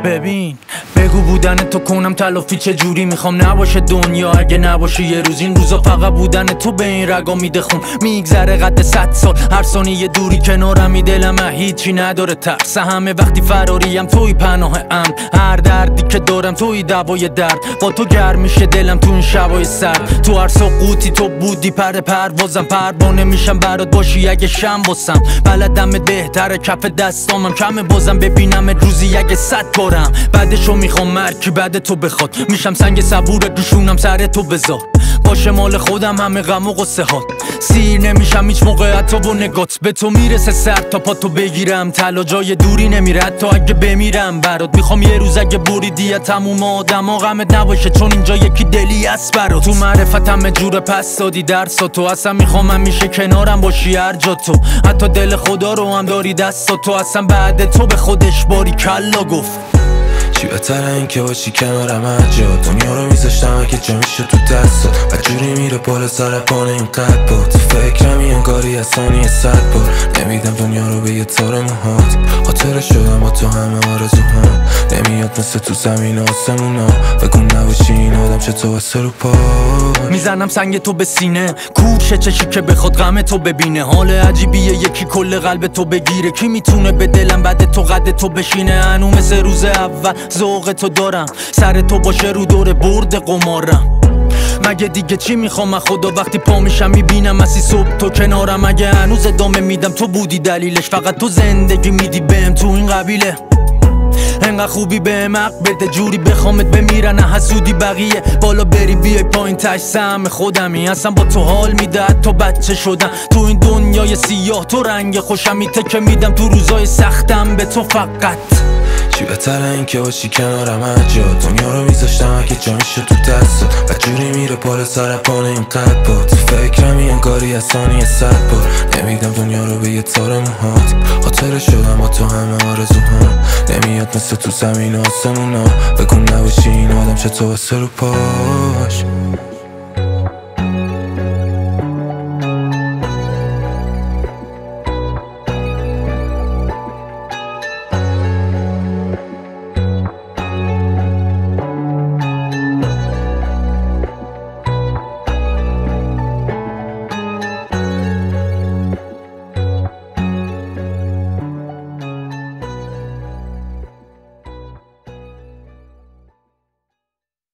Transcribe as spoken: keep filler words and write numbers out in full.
ببین بگو بودن تو کنم تلافی چه جوری میخوام نباشه دنیا اگه نباشه یه روز این روزا فقط بودن تو به این رگا میده خون میگذره قد صد سال هر ثانیه دوری کنارمی دلم هیچی نداره ترس همه وقتی فراریم توی پناه امن هر دردی که دارم توی دوای درد با تو گرم میشه دلم تو این شبای سرد تو هر سقوطی تو بودی پر پروازم پروانه میشم برات باشی اگه شم باسم بلدم بهتره کف دستامم کمه بازم ببینم روزی اگه صد بارم بعدشو میخوام مرکی بعد تو بخواد میشم سنگ صبور دوشونم سر تو بذار باشه مال خودم همه غم و قصه ها سیر نمیشم هیچ موقع حتی با نگات به تو میرسه سر تا پا تو بگیرم طلا جای دوری نمیره حتی اگه بمیرم برات میخوام یه روز اگه بریدی تموم آدم ها غمت نباشه چون اینجا یکی دلی است برات تو معرفت همه جور پس دادی درسا تو اصلا میخوام همیشه کنارم باشی هر جا تو حتی دل خدا رو هم داری دستا تو اصلا بعد تو به خودش باری کلا گفت چی بهتره این که باشی کنارم هر جا دنیا رو میذاشتم اگه جا میشه تو دستات و جوری میره بالا سر پانه این قد با تو فکرم این انگاری از ثانیه صد بار نمیدم دنیا رو به یه تار موهات خاطر شدم با تو همه آرزوهام نمیاد مثل تو زمین آسمونا بگون نباشی این آدم چطور واسه رو پا میزنم سنگ تو به سینه کوشه چشی که بخواد غم تو ببینه حال عجیبیه یکی کل قلب تو بگیره کی میتونه به دلم بعد تو قد تو بشینه هنو مثل روز اول ذوق تو دارم سر تو باشه رو دور برد قمارم مگه دیگه چی میخوام خدا وقتی پا میشم میبینم مسی صبح تو کنارم اگه هنوز ادامه میدم تو بودی دلیلش فقط تو زندگی میدی بهم تو این قبیله انقدر خوبی بهم حق بده جوری بخوامت بمیرن حسودی بقیه بالا بری بیای پایین تش سهم خودمی اصلا با تو حال میده حتی بچه شدم تو این دنیای سیاه تو رنگ خوشمی تکه میدم تو روزای سختم به تو فقط چی بهتره این که باشی کنارم هر جا دنیا رو میذاشتم اگه جا میشه تو دستات و جوری میره بالا سر پانه این قد با تو فکرم این انگاری از ثانیه صد بار نمیدم دنیا رو به یه تار موهات خاطر شدم با تو همه آرزوهام نمیاد مثل تو زمین آسمونا بگون نباشی این آدم چطور واسه رو پاش